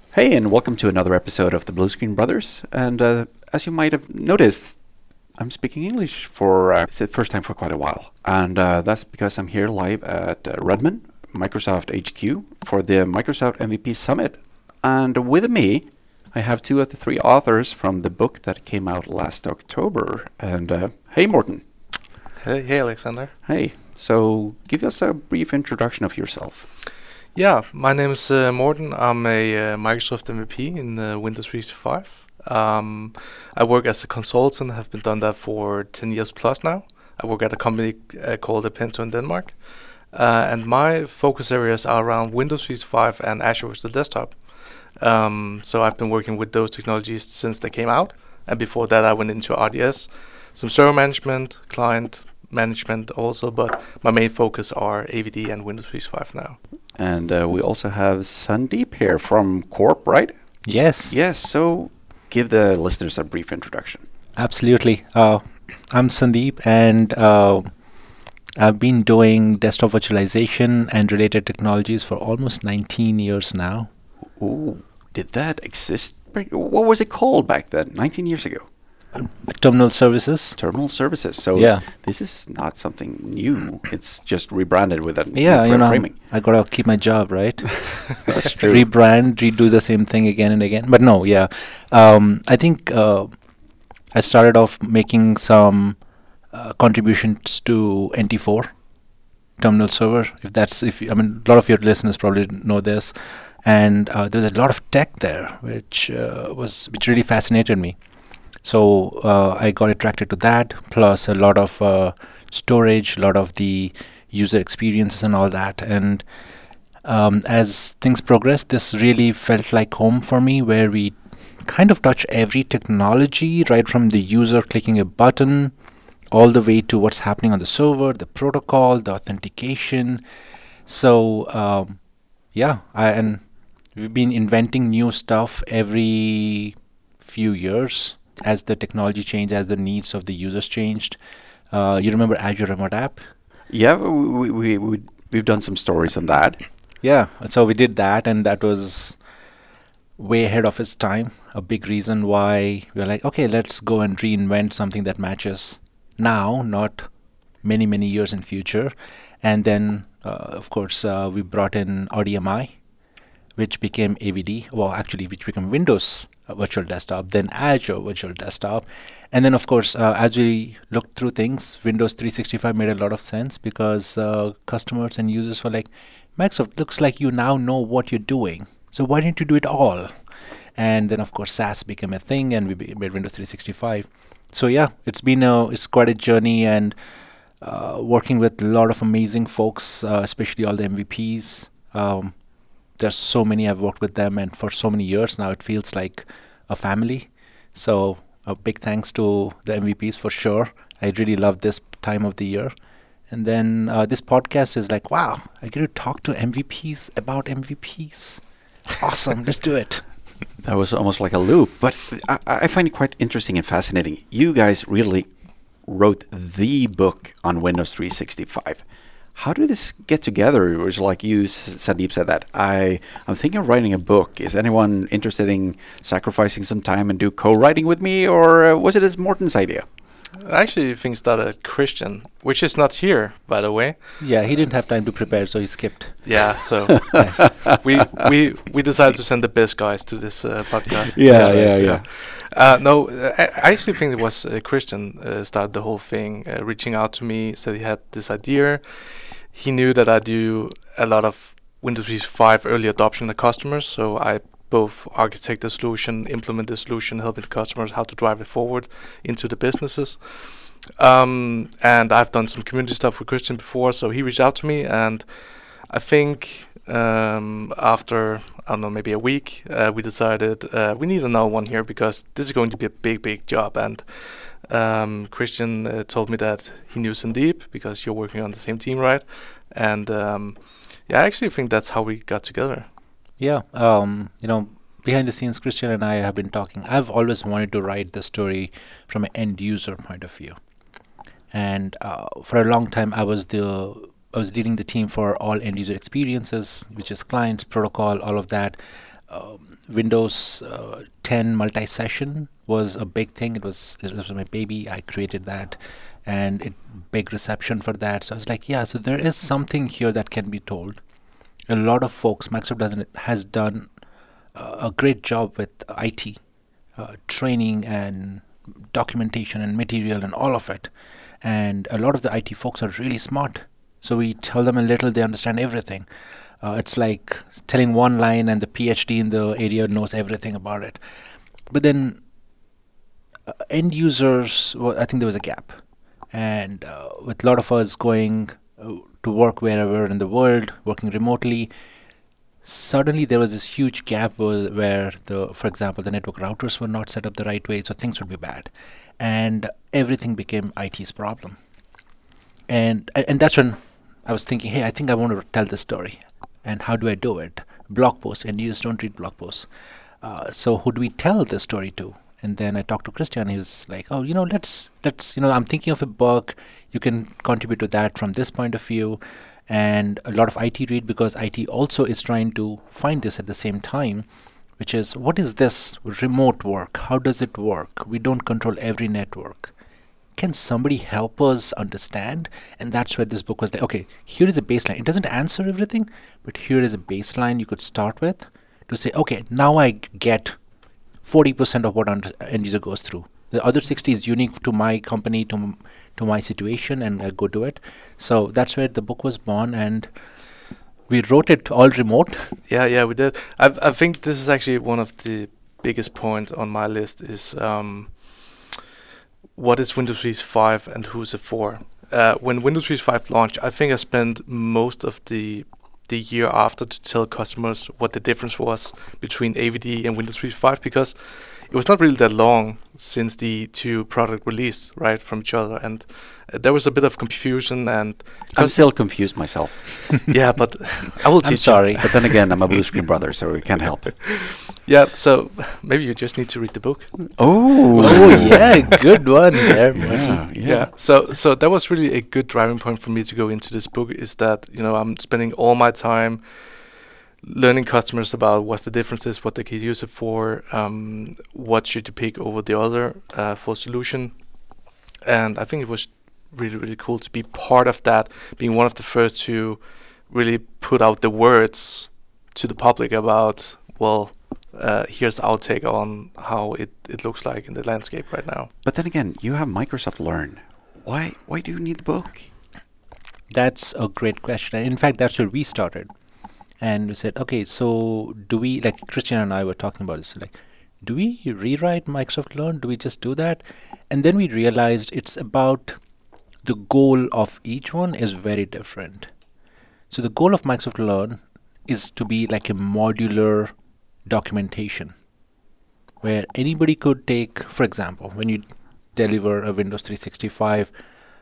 Hey, and welcome to another episode of the Blue Screen Brothers. And as you might have noticed, I'm speaking English for it's the first time for quite a while. And that's because I'm here live at Redmond, Microsoft HQ, for the Microsoft MVP Summit. And with me, I have two of the three authors from the book that came out last October. And hey, Morten. Hey, Alexander. Hey. So give us a brief introduction of yourself. Yeah, my name is Morten. I'm a Microsoft MVP in Windows 365. I work as a consultant. Have been done that for 10 years plus now. I work at a company called Apento in Denmark. And my focus areas are around Windows 365 and Azure Virtual Desktop. So I've been working with those technologies since they came out. And before that, I went into RDS, some server management, client management also, but my main focus are AVD and Windows 365 now. And we also have Sandeep here from Corp, right? Yes. Yes, so give the listeners a brief introduction. Absolutely. I'm Sandeep, and I've been doing desktop virtualization and related technologies for almost 19 years now. Ooh, did that exist? What was it called back then, 19 years ago? Terminal services. Terminal services. So yeah. This is not something new. It's just rebranded with a new framing. I gotta keep my job, right? That's true. Rebrand, redo the same thing again and again. But no, yeah. I think I started off making some contributions to NT4 terminal server. A lot of your listeners probably know this, and there's a lot of tech there, which really fascinated me. So I got attracted to that, plus a lot of storage, a lot of the user experiences and all that. And as things progressed, this really felt like home for me, where we kind of touch every technology, right from the user clicking a button all the way to what's happening on the server, the protocol, the authentication. So and we've been inventing new stuff every few years as the technology changed, as the needs of the users changed. You remember Azure Remote App? Yeah, we've done some stories on that. Yeah, so we did that, and that was way ahead of its time. A big reason why we were like, okay, let's go and reinvent something that matches now, not many, many years in future. And then, of course, we brought in RDMI, which became AVD, which became Windows Virtual Desktop, then Azure Virtual Desktop. And then, of course, as we looked through things, Windows 365 made a lot of sense because customers and users were like, Microsoft, looks like you now know what you're doing. So why didn't you do it all? And then, of course, SaaS became a thing, and we made Windows 365. So yeah, it's quite a journey, and working with a lot of amazing folks, especially all the MVPs. There's so many, I've worked with them, and for so many years now, it feels like a family. So a big thanks to the MVPs for sure. I really love this time of the year. And then this podcast is like, wow, I get to talk to MVPs about MVPs. Awesome, let's do it. That was almost like a loop, but I find it quite interesting and fascinating. You guys really wrote the book on Windows 365. How did this get together? It was like you, Sandeep, said that. I'm thinking of writing a book. Is anyone interested in sacrificing some time and do co-writing with me, or was it as Morten's idea? I actually think started Christian, which is not here, by the way. Yeah, he didn't have time to prepare, so he skipped. Yeah, so we decided to send the best guys to this podcast. Yeah. No, I actually think it was Christian started the whole thing, reaching out to me, said he had this idea. He knew that I do a lot of Windows 365 early adoption to customers, so I both architect the solution, implement the solution, helping the customers how to drive it forward into the businesses. And I've done some community stuff with Christian before, so he reached out to me, and I think after, I don't know, maybe a week, we decided we need another one here because this is going to be a big job. And Christian told me that he knew Sandeep because you're working on the same team, right? And I actually think that's how we got together. Yeah, behind the scenes, Christian and I have been talking. I've always wanted to write the story from an end user point of view, and for a long time, I was leading the team for all end user experiences, which is clients, protocol, all of that. Windows 10 multi-session was a big thing. It was my baby. I created that, and it big reception for that. So I was like, yeah. So there is something here that can be told. A lot of folks, Microsoft has done a great job with IT training and documentation and material and all of it. And a lot of the IT folks are really smart. So we tell them a little, they understand everything. It's like telling one line and the PhD in the area knows everything about it. But then end users, well, I think there was a gap. And with a lot of us going to work wherever in the world, working remotely, suddenly there was this huge gap where, for example, the network routers were not set up the right way, so things would be bad. And everything became IT's problem. And that's when I was thinking, hey, I think I want to tell this story. And how do I do it? Blog posts, and you just don't read blog posts. So who do we tell the story to? And then I talked to Christian. He was like, oh, let's I'm thinking of a book. You can contribute to that from this point of view. And a lot of IT read, because IT also is trying to find this at the same time, which is, what is this remote work? How does it work? We don't control every network. Can somebody help us understand? And that's where this book was like, okay, here is a baseline. It doesn't answer everything, but here is a baseline you could start with to say, okay, now I get 40% of what end user goes through. The other 60 is unique to my company, to my situation, and I go do it. So that's where the book was born, and we wrote it all remote. Yeah, we did. I think this is actually one of the biggest points on my list is what is Windows 365 and who's it for? When Windows 365 launched, I think I spent most of the year after to tell customers what the difference was between AVD and Windows 365, because it was not really that long since the two product released, right, from each other, and there was a bit of confusion. And I'm still confused myself. Yeah, but I will teach. I'm sorry, but then again, I'm a blue screen brother, so we can't help it. Yeah, so maybe you just need to read the book. Oh yeah, good one there. Yeah. So that was really a good driving point for me to go into this book, is that I'm spending all my time learning customers about what's the differences, what they can use it for, what should you pick over the other for solution. And I think it was really, really cool to be part of that, being one of the first to really put out the words to the public about, here's our take on how it looks like in the landscape right now. But then again, you have Microsoft Learn. Why do you need the book? That's a great question. And in fact, that's where we started. And we said, okay, so do we, like Christian and I were talking about this, like, do we rewrite Microsoft Learn? Do we just do that? And then we realized it's about the goal of each one is very different. So the goal of Microsoft Learn is to be like a modular documentation where anybody could take, for example, when you deliver a Windows 365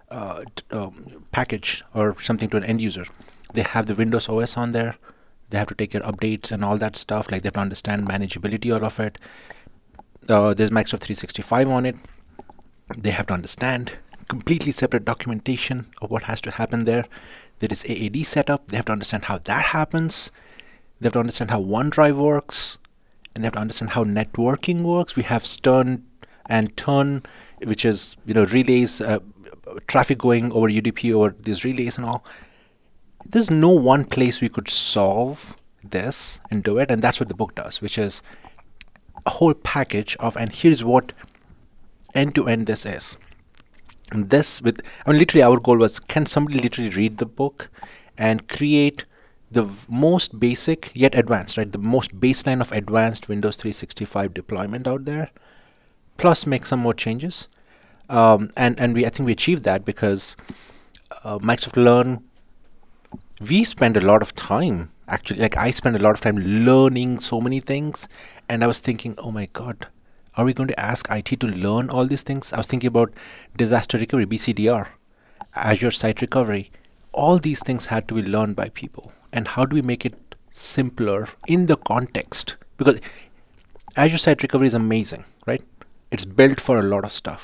package or something to an end user, they have the Windows OS on there. They have to take your updates and all that stuff. Like, they have to understand manageability, all of it. There's Microsoft 365 on it. They have to understand completely separate documentation of what has to happen there. There is AAD setup. They have to understand how that happens. They have to understand how OneDrive works. And they have to understand how networking works. We have Stern and Turn, which is, relays, traffic going over UDP over these relays and all. There's no one place we could solve this and do it, and that's what the book does, which is a whole package of, and here's what end-to-end this is. And this literally our goal was, can somebody literally read the book and create the most basic yet advanced, right? The most baseline of advanced Windows 365 deployment out there, plus make some more changes. I think we achieved that because Microsoft Learn, we spend a lot of time, actually, like I spend a lot of time learning so many things, and I was thinking, oh my God, are we going to ask IT to learn all these things? I was thinking about disaster recovery, BCDR, Azure Site Recovery. All these things had to be learned by people. And how do we make it simpler in the context? Because Azure Site Recovery is amazing, right? It's built for a lot of stuff.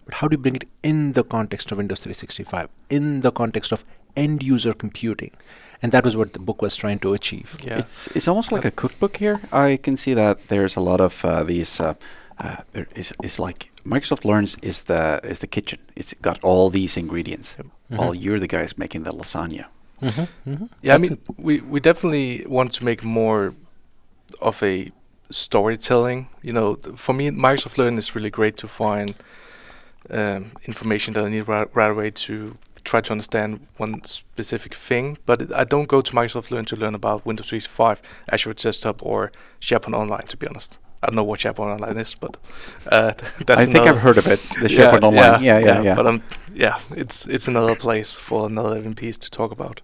but how do you bring it in the context of Windows 365, in the context of end user computing? And that was what the book was trying to achieve. Yeah. It's almost like a cookbook here. I can see that there's a lot of these. There is like Microsoft Learns is the kitchen. It's got all these ingredients. While you're the guys making the lasagna. Yeah, I mean, we definitely want to make more of a storytelling. For me, Microsoft Learn is really great to find information that I need right away to try to understand one specific thing. But I don't go to Microsoft Learn to learn about Windows 365, Azure Desktop, or SharePoint Online, to be honest. I don't know what SharePoint Online is, but that's I think I've heard of it. The SharePoint Online. Yeah. But it's another place for another piece to talk about.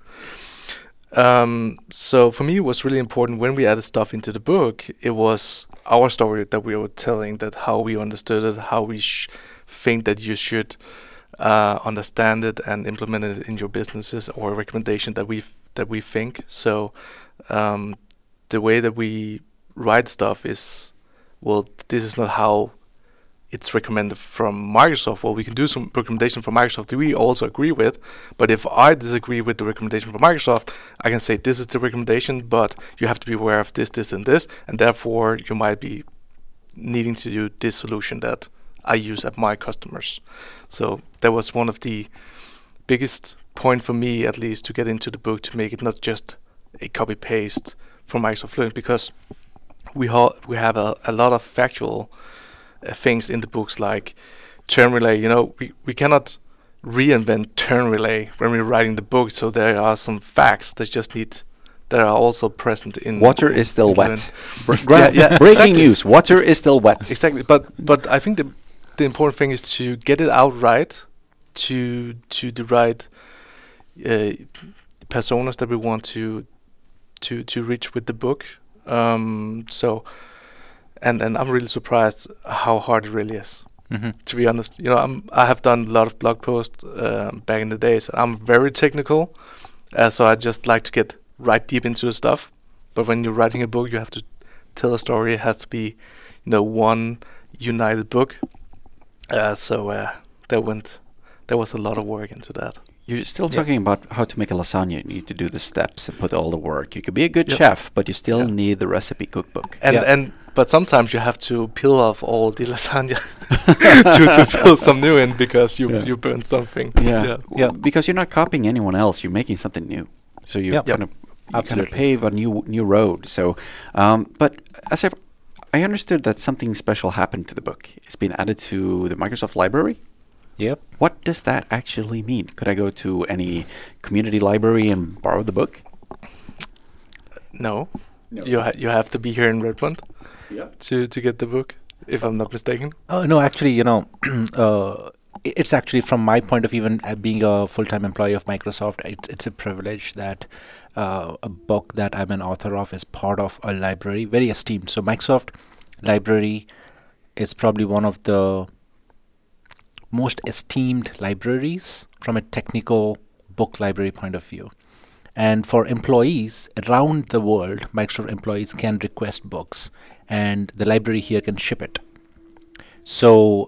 So for me, it was really important when we added stuff into the book. It was our story that we were telling, that how we understood it, how we think that you should understand it and implement it in your businesses, or a recommendation that we think. So the way that we write stuff is, well, this is not how it's recommended from Microsoft. Well, we can do some recommendation from Microsoft that we also agree with, but if I disagree with the recommendation from Microsoft, I can say this is the recommendation, but you have to be aware of this, and this, and therefore you might be needing to do this solution that I use at my customers. So that was one of the biggest point for me, at least, to get into the book, to make it not just a copy-paste from Microsoft Learn, because we have a lot of factual things in the books, like turn relay. We cannot reinvent turn relay when we're writing the book, so there are some facts that are also present in water is still wet. Yeah, Breaking exactly. news: water is still wet. Exactly, but I think the important thing is to get it out right, to the right personas that we want to reach with the book. And I'm really surprised how hard it really is. To be honest, I have done a lot of blog posts back in the days. I'm very technical, so I just like to get right deep into the stuff. But when you're writing a book, you have to tell a story. It has to be, one united book. There was a lot of work into that. You're still talking about how to make a lasagna. You need to do the steps and put all the work. You could be a good chef, but you still need the recipe cookbook. But sometimes you have to peel off all the lasagna to fill some new in, because you burn something. Because you're not copying anyone else. You're making something new. So you kind of pave a new road. So, but as I understood that something special happened to the book. It's been added to the Microsoft library. Yep. What does that actually mean? Could I go to any community library and borrow the book? No. You have to be here in Redmond to get the book, if I'm not mistaken. Oh no, actually, it's actually, from my point of view, even being a full-time employee of Microsoft, it's a privilege that a book that I'm an author of is part of a library, very esteemed. So Microsoft Library is probably one of the most esteemed libraries from a technical book library point of view. And for employees around the world, Microsoft employees can request books, and the library here can ship it. So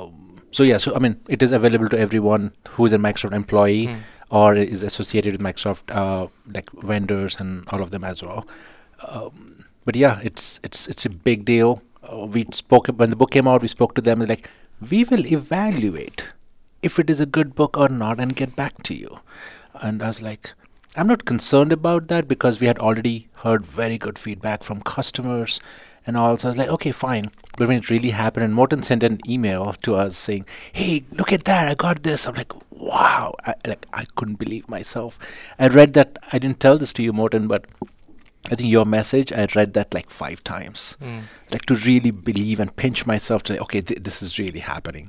I mean, it is available to everyone who is a Microsoft employee or is associated with Microsoft, like vendors and all of them as well. But yeah, it's a big deal. We spoke when the book came out. We spoke to them, like, we will evaluate if it is a good book or not and get back to you. And I was like, I'm not concerned about that, because we had already heard very good feedback from customers and all. So I was like, okay, fine. But when it really happened, and Morten sent an email to us saying, hey, look at that, I got this. I'm like, wow. I couldn't believe myself. I read that. I didn't tell this to you, Morten, but I think your message, I read that like 5 times. Like, to really believe and pinch myself to say, okay, this is really happening.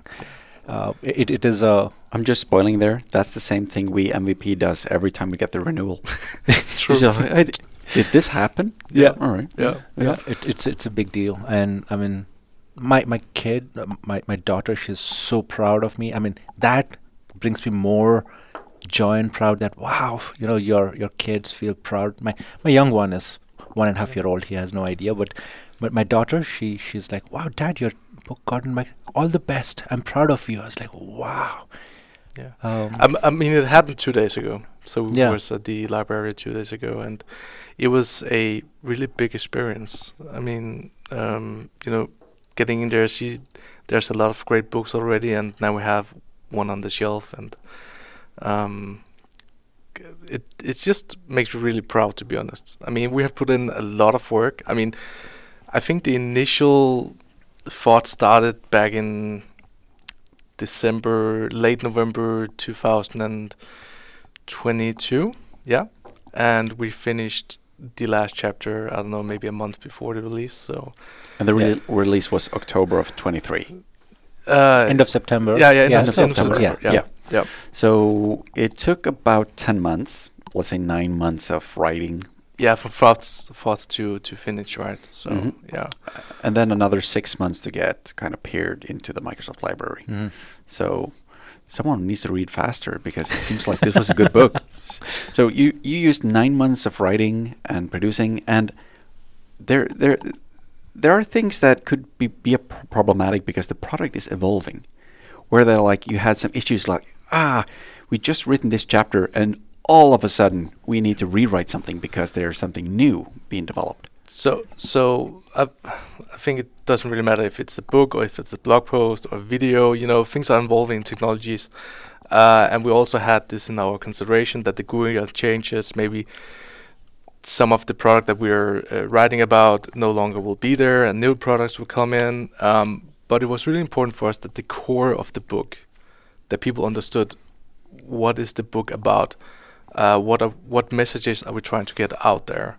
It is a... I'm just spoiling there. That's the same thing we MVP does every time we get the renewal. True. So, did this happen? Yeah. All right. Yeah. It's a big deal. And I mean, my kid, my daughter, she's so proud of me. I mean, that brings me more joy and proud that, wow, your kids feel proud. My young one is 1.5 year old. He has no idea, but my daughter, she's like, wow, Dad, you're book gotten all the best. I'm proud of you. I was like, wow. Yeah. I mean, it happened 2 days ago. So we was at the library 2 days ago, and it was a really big experience. I mean, getting in there, there's a lot of great books already, and now we have one on the shelf, and it just makes me really proud, to be honest. I mean, we have put in a lot of work. I mean, I think the initial thought started back in late November 2022, and we finished the last chapter, I don't know, maybe a month before the release. So, and the release was October of 23. End of September. End of September. Yeah. So it took about 10 months, let's say 9 months of writing. Yeah, from thoughts to finish, right? So and then another 6 months to get kind of paired into the Microsoft library. Mm-hmm. So someone needs to read faster, because it seems like this was a good book. So you used 9 months of writing and producing, and there are things that could be problematic because the product is evolving. Where they're like, you had some issues like, we just written this chapter and all of a sudden we need to rewrite something because there's something new being developed. So I think it doesn't really matter if it's a book or if it's a blog post or a video. Things are evolving technologies, and we also had this in our consideration that the GUI changes. Maybe some of the product that we're writing about no longer will be there, and new products will come in. But it was really important for us that the core of the book, that people understood what is the book about, what messages are we trying to get out there.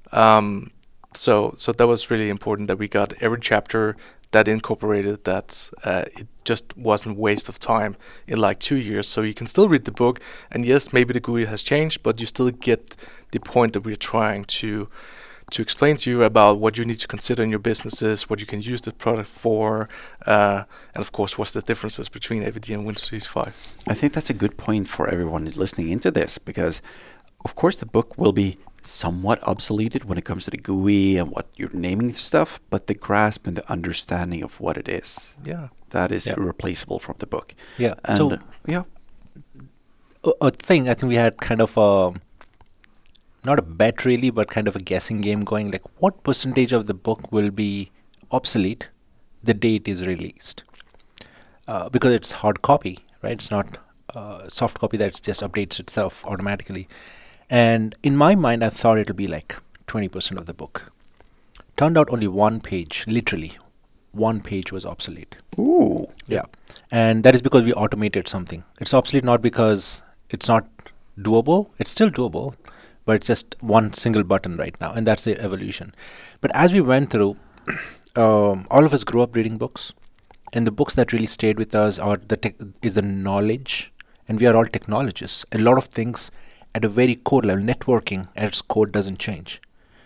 So that was really important, that we got every chapter that incorporated that. It just wasn't a waste of time in like 2 years. So you can still read the book, and yes, maybe the GUI has changed, but you still get the point that we're trying to explain to you about what you need to consider in your businesses, what you can use the product for, and of course, what's the differences between AVD and Windows 365. I think that's a good point for everyone listening into this, because of course the book will be somewhat obsoleted when it comes to the GUI and what you're naming stuff, but the grasp and the understanding of what it is, that is irreplaceable from the book. Yeah. And a thing, I think we had kind of not a bet really, but kind of a guessing game going, like what percentage of the book will be obsolete the day it is released? Because it's hard copy, right? It's not soft copy that just updates itself automatically. And in my mind, I thought it'll be like 20% of the book. Turned out only one page, literally one page was obsolete. Ooh. Yeah. And that is because we automated something. It's obsolete not because it's not doable. It's still doable, but it's just one single button right now, and that's the evolution. But as we went through, all of us grew up reading books, and the books that really stayed with us is the knowledge, and we are all technologists. A lot of things at a very core level, networking at its core doesn't change.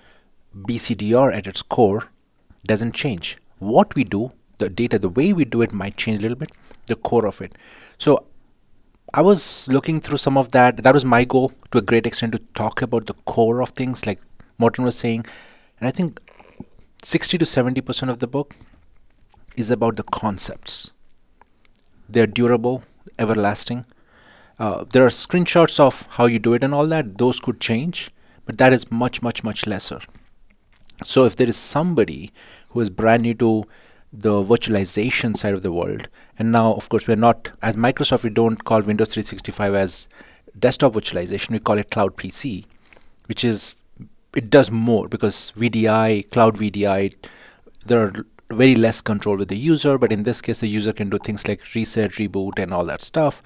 BCDR at its core doesn't change. What we do, the data, the way we do it might change a little bit, the core of it. So I was looking through some of that. That was my goal to a great extent, to talk about the core of things, like Morten was saying. And I think 60 to 70% of the book is about the concepts. They're durable, everlasting. There are screenshots of how you do it and all that. Those could change, but that is much, much, much lesser. So if there is somebody who is brand new to the virtualization side of the world, and now, of course, we're not, as Microsoft, we don't call Windows 365 as desktop virtualization. We call it Cloud PC, which is, it does more because VDI, Cloud VDI, there are very less control with the user, but in this case, the user can do things like reset, reboot, and all that stuff.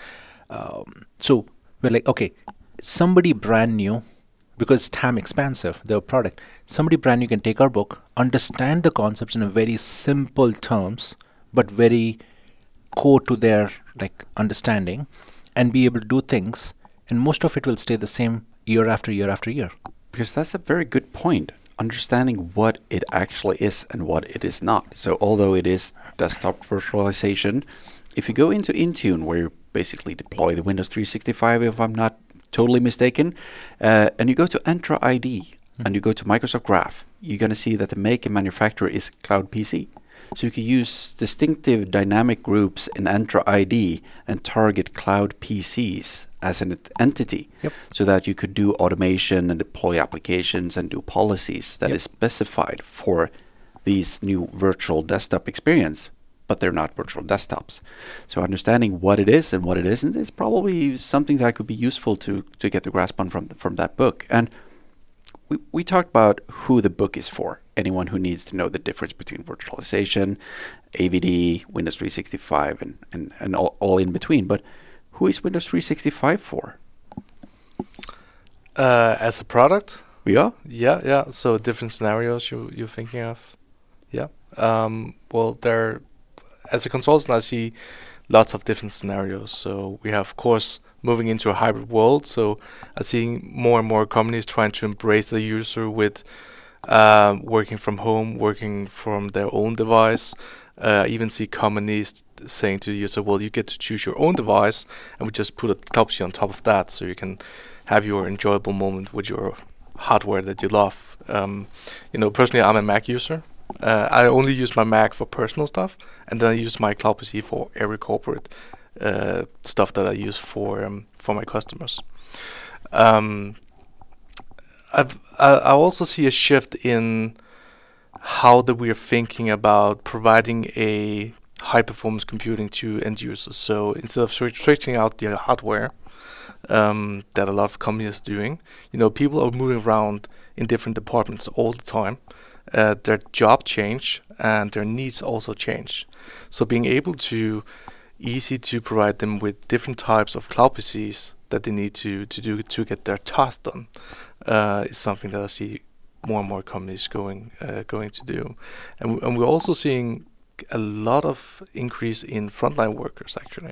So we're like, okay, somebody brand new, because it's TAM expansive, the product, somebody brand new can take our book, understand the concepts in a very simple terms, but very core to their like understanding, and be able to do things, and most of it will stay the same year after year after year. Because that's a very good point. Understanding what it actually is and what it is not. So although it is desktop virtualization, if you go into Intune, where you basically deploy the Windows 365, if I'm not totally mistaken, and you go to Entra ID and you go to Microsoft Graph, you're going to see that the make and manufacturer is Cloud PC. So you could use distinctive dynamic groups in Entra ID and target cloud PCs as an entity, Yep. so that you could do automation and deploy applications and do policies that Yep. is specified for these new virtual desktop experience, but they're not virtual desktops. So understanding what it is and what it isn't is probably something that could be useful to get the grasp on from that book. And we talked about who the book is for. Anyone who needs to know the difference between virtualization, AVD, Windows 365, and all in between. But who is Windows 365 for? As a product, Yeah? yeah. So different scenarios you're thinking of, yeah. Well, there, as a consultant, I see lots of different scenarios. So we have, of course, moving into a hybrid world. So I see more and more companies trying to embrace the user with working from home, working from their own device. I even see companies saying to the user, well, you get to choose your own device, and we just put a cloud PC on top of that, so you can have your enjoyable moment with your hardware that you love. Personally, I'm a Mac user. I only use my Mac for personal stuff, and then I use my cloud PC for every corporate stuff that I use for my customers. I also see a shift in how that we are thinking about providing a high performance computing to end users. So instead of switching out the hardware that a lot of companies are doing, people are moving around in different departments all the time. Their job change and their needs also change. So being able to easy to provide them with different types of cloud PCs that they need to do to get their task done is something that I see more and more companies going to do, and we're also seeing a lot of increase in frontline workers actually.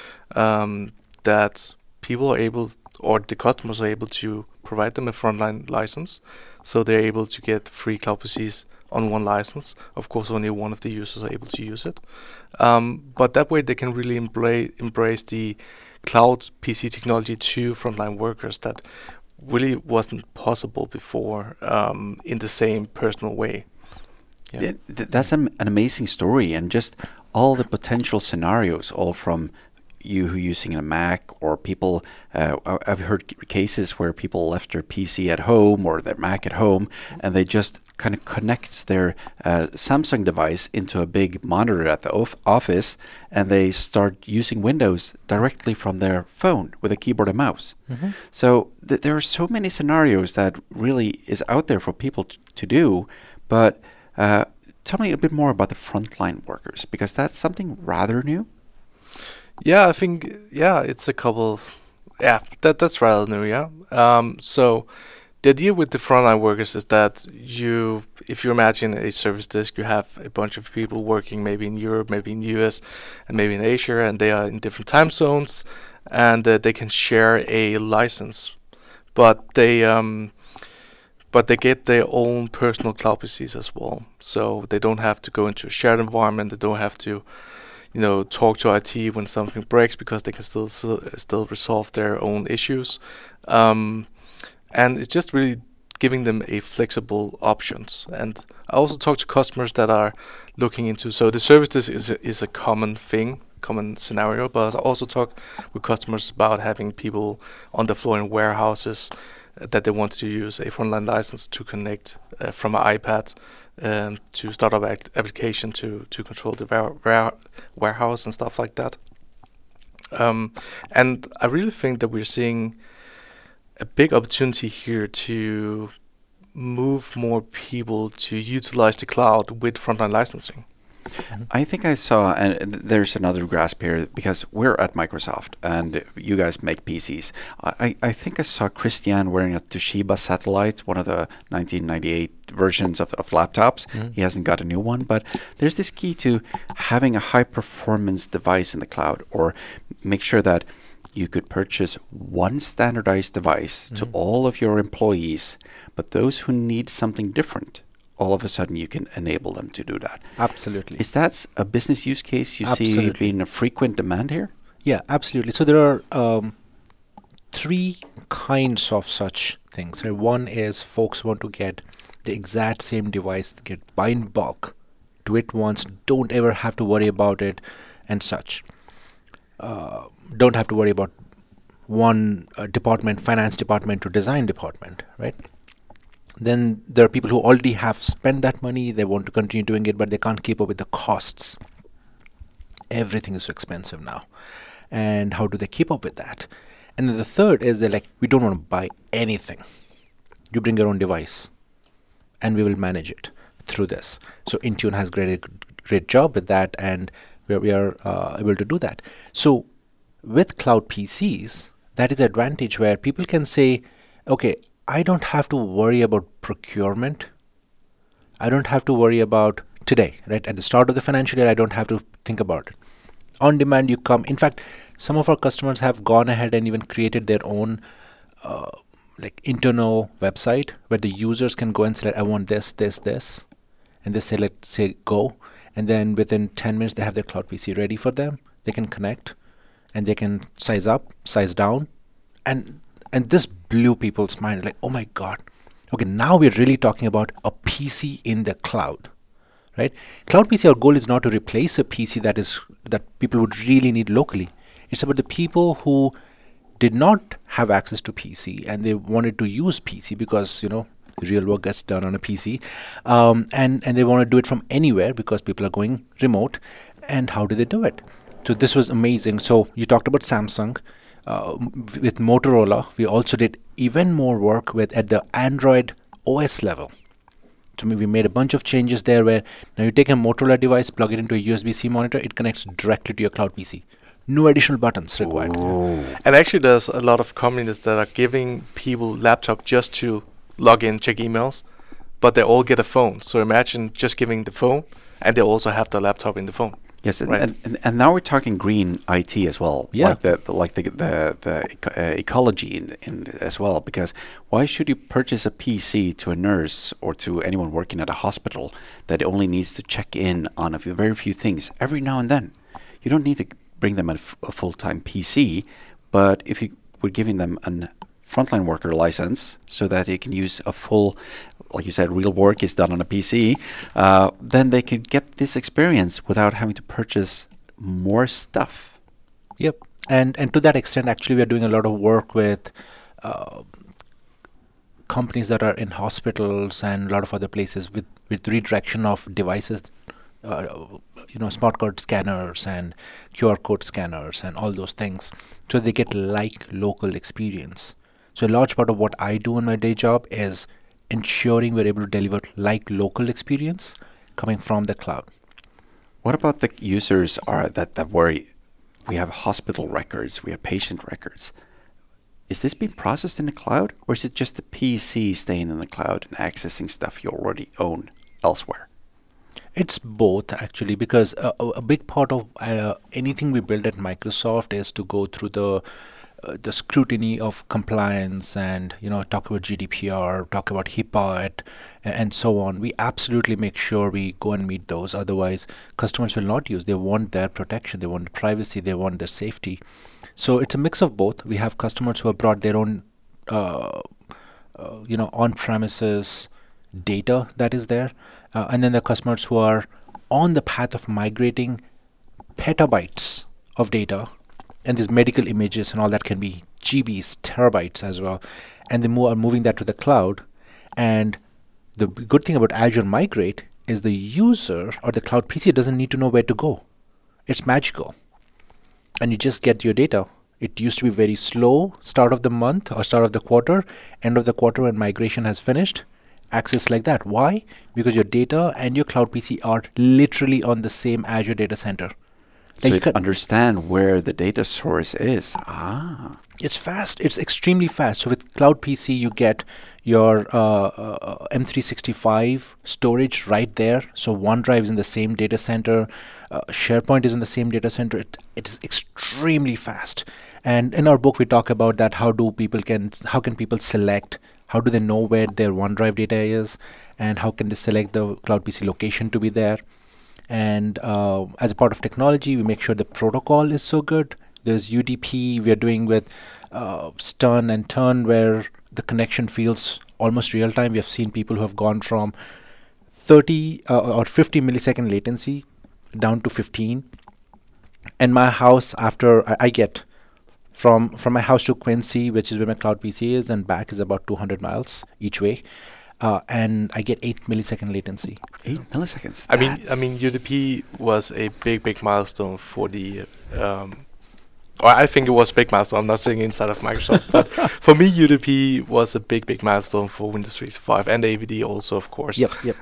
That people are able, or the customers are able to provide them a frontline license, so they're able to get free cloud PCs on one license. Of course, only one of the users are able to use it, but that way they can really embrace the cloud PC technology to frontline workers that really wasn't possible before in the same personal way. Yeah, that's an amazing story, and just all the potential scenarios, all from you who using a Mac, or people, I've heard cases where people left their PC at home or their Mac at home, and they just kind of connect their Samsung device into a big monitor at the office, and they start using Windows directly from their phone with a keyboard and mouse. Mm-hmm. So there are so many scenarios that really is out there for people to do, but tell me a bit more about the frontline workers, because that's something rather new. Yeah, I think it's a couple. Yeah, that's rather new. Yeah. So the idea with the frontline workers is that if you imagine a service desk, you have a bunch of people working maybe in Europe, maybe in the US, and maybe in Asia, and they are in different time zones, and they can share a license, but they get their own personal cloud PCs as well. So they don't have to go into a shared environment. They don't have to talk to IT when something breaks, because they can still resolve their own issues, and it's just really giving them a flexible options. And I also talk to customers that are looking into, so the service is a common scenario, but I also talk with customers about having people on the floor in warehouses that they want to use a frontline license to connect from an iPad to start up application to control the warehouse and stuff like that. And I really think that we're seeing a big opportunity here to move more people to utilize the cloud with frontline licensing. I think I saw, and there's another grasp here, because we're at Microsoft and you guys make PCs. I think I saw Christian wearing a Toshiba Satellite, one of the 1998 versions of laptops. Mm-hmm. He hasn't got a new one, but there's this key to having a high performance device in the cloud, or make sure that you could purchase one standardized device to all of your employees, but those who need something different, all of a sudden you can enable them to do that. Absolutely. Is that a business use case you see being a frequent demand here? Yeah, absolutely. So there are three kinds of such things. Right? One is folks want to get the exact same device, buy in bulk, do it once, don't ever have to worry about it, and such. Don't have to worry about one department, finance department to design department, right? Then there are people who already have spent that money, they want to continue doing it, but they can't keep up with the costs. Everything is so expensive now. And how do they keep up with that? And then the third is they're like, we don't want to buy anything. You bring your own device and we will manage it through this. So Intune has great job with that, and we are able to do that. So with cloud PCs, that is an advantage where people can say, okay, I don't have to worry about procurement. I don't have to worry about today, right? At the start of the financial year, I don't have to think about it. On demand, you come. In fact, some of our customers have gone ahead and even created their own like internal website where the users can go and select, I want this, this, this. And they say, let's say go. And then within 10 minutes, they have their cloud PC ready for them. They can connect and they can size up, size down. And this blew people's mind. Like, oh my God. Okay, now we're really talking about a PC in the cloud, right? Cloud PC, our goal is not to replace a PC that people would really need locally. It's about the people who did not have access to PC and they wanted to use PC because, real work gets done on a PC, and they want to do it from anywhere because people are going remote. And how do they do it? So this was amazing. So you talked about Samsung. With Motorola, we also did even more work at the Android OS level. So we made a bunch of changes there where now you take a Motorola device, plug it into a USB-C monitor, it connects directly to your cloud PC. No additional buttons required. Ooh. And actually, there's a lot of companies that are giving people laptop just to log in, check emails, but they all get a phone. So imagine just giving the phone, and they also have the laptop in the phone. Yes, Right. and now we're talking green IT as well, Yeah. like the ecology in as well. Because why should you purchase a PC to a nurse or to anyone working at a hospital that only needs to check in on very few things every now and then? You don't need to bring them a full-time PC, but if you were giving them a frontline worker license so that they can use a full, like you said, real work is done on a PC, then they can get this experience without having to purchase more stuff. Yep. And to that extent, actually, we are doing a lot of work with companies that are in hospitals and a lot of other places with redirection of devices, smart card scanners and QR code scanners and all those things, so they get like local experience. So a large part of what I do in my day job is ensuring we're able to deliver like local experience coming from the cloud. What about the users that worry? We have hospital records, we have patient records. Is this being processed in the cloud, or is it just the PC staying in the cloud and accessing stuff you already own elsewhere? It's both, actually, because a big part of anything we build at Microsoft is to go through the scrutiny of compliance and talk about GDPR, talk about HIPAA, and so on. We absolutely make sure we go and meet those. Otherwise, customers will not use. They want their protection, they want privacy, they want their safety. So it's a mix of both. We have customers who have brought their own, on-premises data that is there, and then the customers who are on the path of migrating petabytes of data, and these medical images and all that can be GBs, terabytes as well, and they are moving that to the cloud. And the good thing about Azure Migrate is the user or the cloud PC doesn't need to know where to go. It's magical. And you just get your data. It used to be very slow, start of the month or start of the quarter, end of the quarter when migration has finished. Access like that. Why? Because your data and your cloud PC are literally on the same Azure data center. So you can understand where the data source is. It's fast. It's extremely fast. So with Cloud PC, you get your M365 storage right there. So OneDrive is in the same data center. SharePoint is in the same data center. It is extremely fast. And in our book, we talk about that. How can people select? How do they know where their OneDrive data is? And how can they select the Cloud PC location to be there? And as a part of technology, we make sure the protocol is so good. There's UDP we are doing with Stun and Turn, where the connection feels almost real time. We have seen people who have gone from 30 or 50 millisecond latency down to 15. And my house, after I get from my house to Quincy, which is where my cloud PC is, and back is about 200 miles each way. And I get 8 millisecond latency. 8 milliseconds. I mean, UDP was a big milestone for the. Or I think it was a big milestone. I'm not saying inside of Microsoft, but for me, UDP was a big milestone for Windows 365 and AVD also, of course. Yep.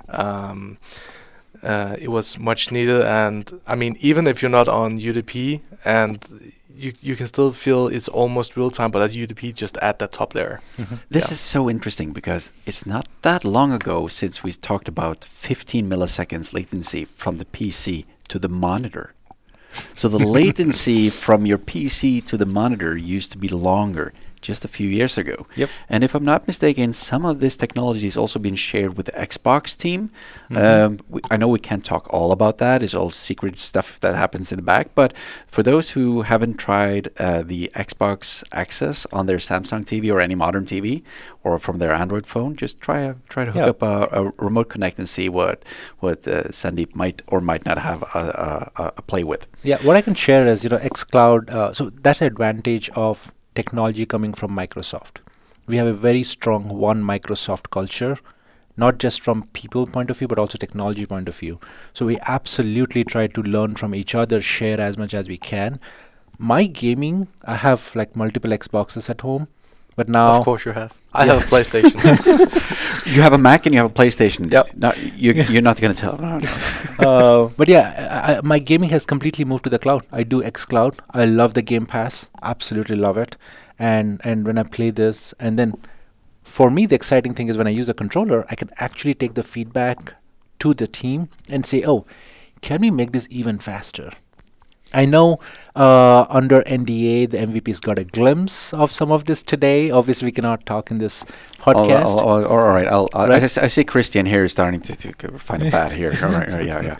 It was much needed, and I mean, even if you're not on UDP, and you can still feel it's almost real time, but at UDP, just add that top layer. Mm-hmm. This is so interesting because it's not that long ago since we talked about 15 milliseconds latency from the PC to the monitor. So the latency from your PC to the monitor used to be longer just a few years ago. Yep. And if I'm not mistaken, some of this technology has also been shared with the Xbox team. I know we can't talk all about that. It's all secret stuff that happens in the back. But for those who haven't tried the Xbox Access on their Samsung TV or any modern TV or from their Android phone, just try to hook up a remote connect and see what Sandeep might or might not have a play with. Yeah, what I can share is, xCloud. So that's the advantage of technology coming from Microsoft. We have a very strong one Microsoft culture, not just from people point of view, but also technology point of view. So we absolutely try to learn from each other, share as much as we can. My gaming, I have like multiple Xboxes at home, but now... Of course you have. I have a PlayStation. You have a Mac and you have a PlayStation. Yep. No, you're not going to tell. No. But yeah, my gaming has completely moved to the cloud. I do xCloud. I love the Game Pass. Absolutely love it. And when I play this, and then for me, the exciting thing is when I use a controller, I can actually take the feedback to the team and say, oh, can we make this even faster? I know under NDA, the MVP's got a glimpse of some of this today. Obviously, we cannot talk in this podcast. All right. Right? I see Christian here is starting to find a bat here. All right. Yeah.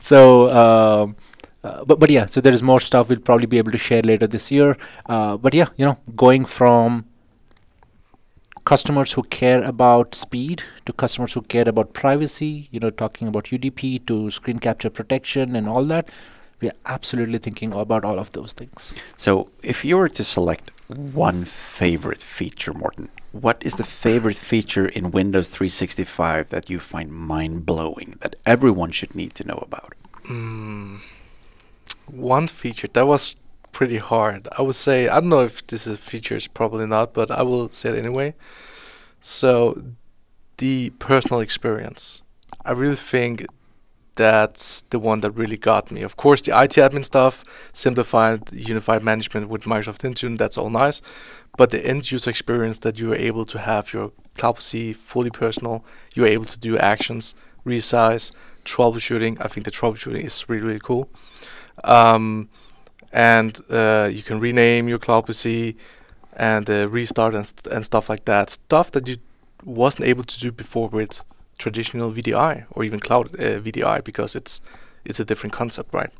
So, but yeah, so there is more stuff we'll probably be able to share later this year. But yeah, going from customers who care about speed to customers who care about privacy, talking about UDP to screen capture protection and all that. We are absolutely thinking about all of those things. So if you were to select one favorite feature, Morten, what is the favorite feature in Windows 365 that you find mind-blowing, that everyone should need to know about? One feature, that was pretty hard. I would say, I don't know if this is a feature, it's probably not, but I will say it anyway. So the personal experience. I really think that's the one that really got me. Of course, the IT admin stuff, simplified, unified management with Microsoft Intune, that's all nice. But the end user experience that you are able to have your Cloud PC fully personal, you are able to do actions, resize, troubleshooting. I think the troubleshooting is really, really cool. And you can rename your Cloud PC and restart and stuff like that. Stuff that you wasn't able to do before with traditional VDI or even cloud VDI, because it's a different concept, right?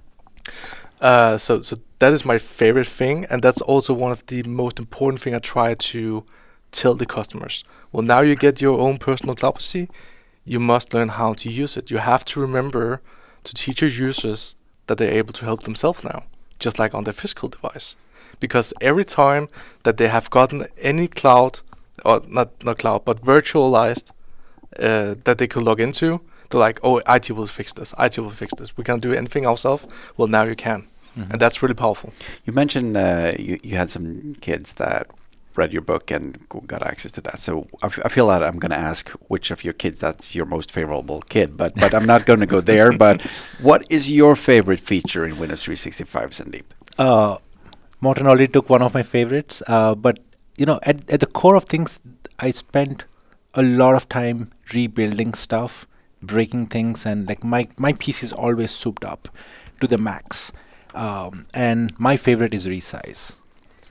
So that is my favorite thing, and that's also one of the most important thing I try to tell the customers. Well, now you get your own personal Cloud PC, you must learn how to use it. You have to remember to teach your users that they're able to help themselves now, just like on their physical device. Because every time that they have gotten any cloud, or not cloud, but virtualized that they could log into, they're like, oh, IT will fix this. We can't do anything ourselves. Well, now you can. Mm-hmm. And that's really powerful. You mentioned you had some kids that read your book and got access to that. So I feel that I'm going to ask which of your kids that's your most favorable kid, but I'm not going to go there. But what is your favorite feature in Windows 365, Sandeep? Morten already took one of my favorites, but at the core of things, I spent a lot of time rebuilding stuff, breaking things, and like my PC is always souped up to the max. And my favorite is resize.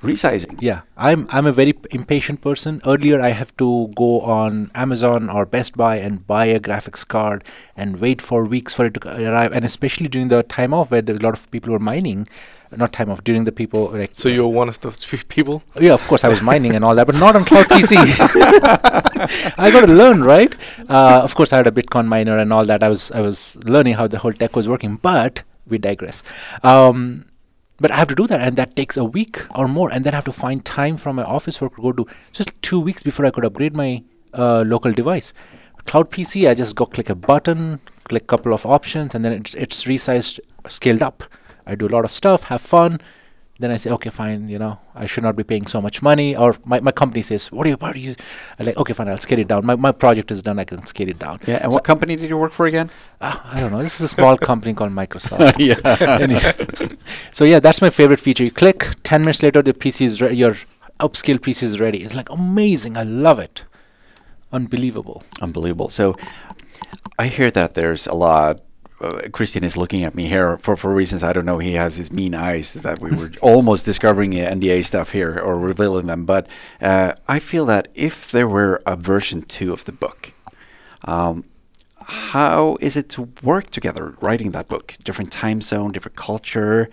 Resizing. Yeah, I'm a very impatient person. Earlier, I have to go on Amazon or Best Buy and buy a graphics card and wait for weeks for it to arrive. And especially during the time off where there were a lot of people were mining, not time off, during the people like. So you're one of those people? Yeah, of course I was mining and all that, but not on Cloud PC. I got to learn, right? Of course, I had a Bitcoin miner and all that. I was learning how the whole tech was working, but we digress. But I have to do that, and that takes a week or more, and then I have to find time from my office work to go to just 2 weeks before I could upgrade my local device. Cloud PC, I just go click a button, click a couple of options, and then it's resized, scaled up. I do a lot of stuff, have fun. Then I say, okay, fine, I should not be paying so much money. Or my company says, what are you? I'm like, okay, fine, I'll scale it down. My project is done, I can scale it down. Yeah, and what company did you work for again? I don't know. This is a small company called Microsoft. Yeah. Anyways. So yeah, that's my favorite feature. You click, 10 minutes later, the PC is your upscale PC is ready. It's like amazing. I love it. Unbelievable. So I hear that there's a lot. Christian is looking at me here for reasons I don't know. He has his mean eyes that we were almost discovering NDA stuff here or revealing them. But I feel that if there were a version 2 of the book, how is it to work together writing that book? Different time zone, different culture.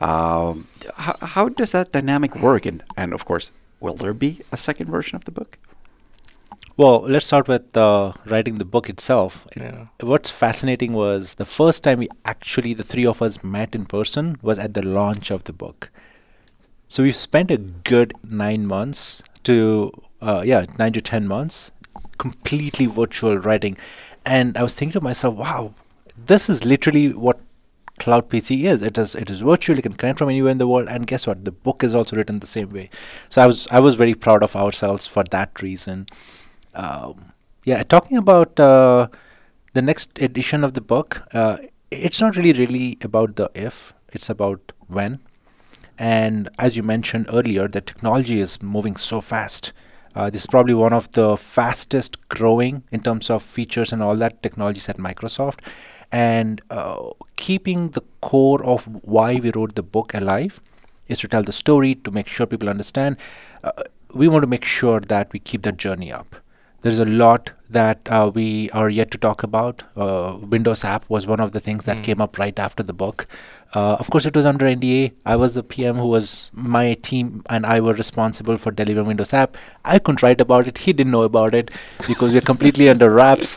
How does that dynamic work? And of course, will there be a second version of the book? Well, let's start with writing the book itself. Yeah. What's fascinating was the first time the three of us met in person was at the launch of the book. So we spent a good 9 months 9 to 10 months, completely virtual writing. And I was thinking to myself, wow, this is literally what Cloud PC is. It is virtual. You can connect from anywhere in the world. And guess what? The book is also written the same way. So I was very proud of ourselves for that reason. Talking about the next edition of the book, it's not really about the if, it's about when. And as you mentioned earlier, the technology is moving so fast. This is probably one of the fastest growing in terms of features and all that technologies at Microsoft. And keeping the core of why we wrote the book alive is to tell the story, to make sure people understand. We want to make sure that we keep that journey up. There's a lot that we are yet to talk about. Windows app was one of the things that came up right after the book. Of course, it was under NDA. I was the PM my team and I were responsible for delivering Windows app. I couldn't write about it. He didn't know about it because we're completely under wraps.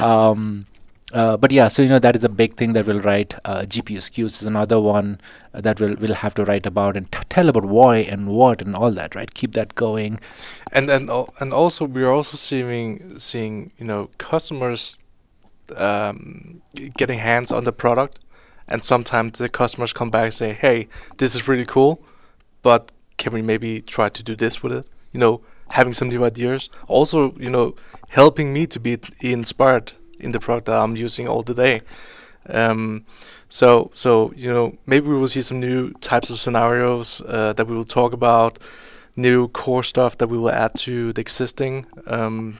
But yeah, so that is a big thing that we'll write. GPU SKUs is another one that we'll have to write about and tell about why and what and all that, right? Keep that going. And also we're also seeing customers getting hands on the product, and sometimes the customers come back and say, hey, this is really cool, but can we maybe try to do this with it? Having some new ideas. Also, helping me to be inspired in the product that I'm using all the day. So maybe we will see some new types of scenarios that we will talk about, new core stuff that we will add to the existing. And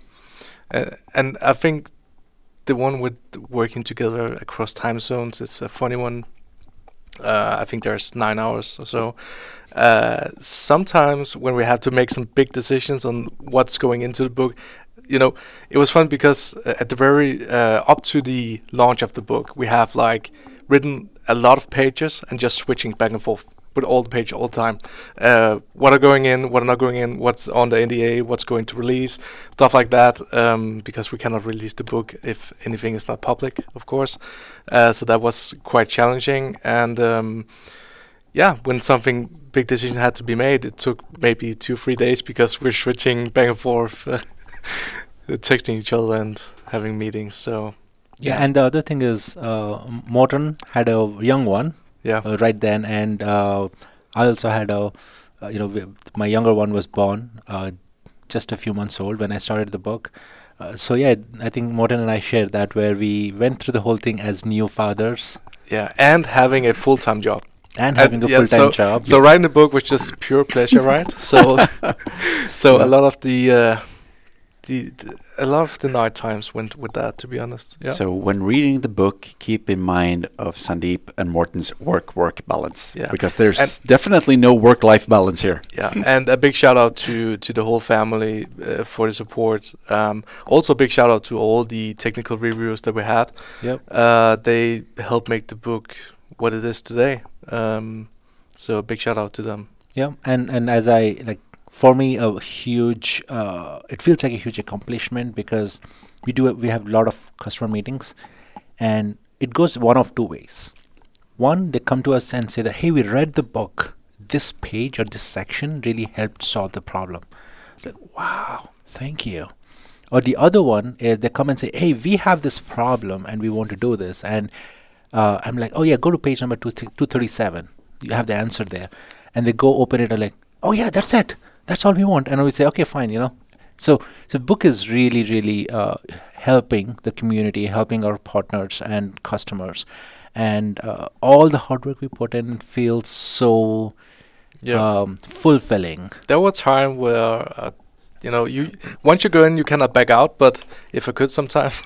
I think the one with working together across time zones is a funny one. I think there's 9 hours or so. Sometimes when we have to make some big decisions on what's going into the book, it was fun because at the very up to the launch of the book, we have written a lot of pages and just switching back and forth with all the pages all the time. What are going in, what are not going in, what's on the NDA, what's going to release, stuff like that. Because we cannot release the book if anything is not public, of course. So that was quite challenging. And when something big decision had to be made, it took maybe 2-3 days because we're switching back and forth. Texting each other and having meetings. So and the other thing is Morten had a young one right then, and I also had my younger one was born just a few months old when I started the book. I think Morten and I shared that, where we went through the whole thing as new fathers. And having a full-time job. And having a full-time job. So writing the book was just pure pleasure, right? So a lot of a lot of the night times went with that, to be honest. Yeah. So when reading the book, keep in mind of Sandeep and Morten's work balance. Yeah. Because there's definitely no work-life balance here. Yeah, and a big shout out to the whole family for the support. Also, a big shout out to all the technical reviewers that we had. Yep. They helped make the book what it is today. So a big shout out to them. Yeah, and as I like, for me, a huge, it feels like a huge accomplishment because we have a lot of customer meetings, and it goes one of two ways. One, they come to us and say that, hey, we read the book. This page or this section really helped solve the problem. Like, wow, thank you. Or the other one is they come and say, hey, we have this problem and we want to do this. And I'm like, oh yeah, go to page number 237. You have the answer there. And they go open it and like, oh yeah, that's it. That's all we want. And we say, okay, fine, So book is really, really helping the community, helping our partners and customers. And all the hard work we put in feels so fulfilling. There was a time where, you once you go in, you cannot back out. But if I could sometimes,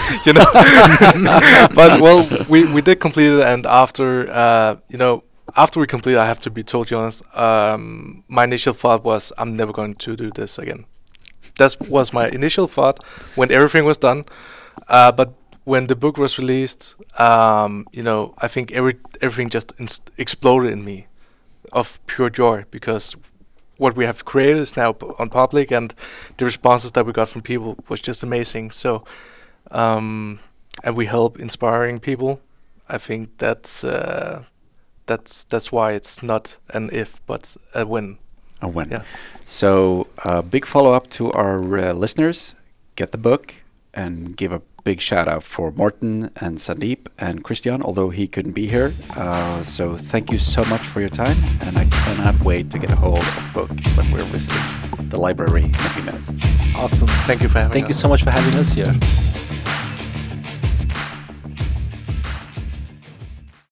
But, well, we did complete it. And after, after we completed, I have to be totally honest, my initial thought was, I'm never going to do this again. That was my initial thought when everything was done. But when the book was released, I think everything just exploded in me of pure joy, because what we have created is now on public, and the responses that we got from people was just amazing. So, and we help inspiring people. I think that's why it's not an if, but a win. A win. Yeah. So, big follow-up to our listeners. Get the book and give a big shout out for Morten and Sandeep and Christian, although he couldn't be here. So thank you so much for your time, and I cannot wait to get a hold of the book when we're visiting the library in a few minutes. Awesome. Thank you for having us. Thank you so much for having us here.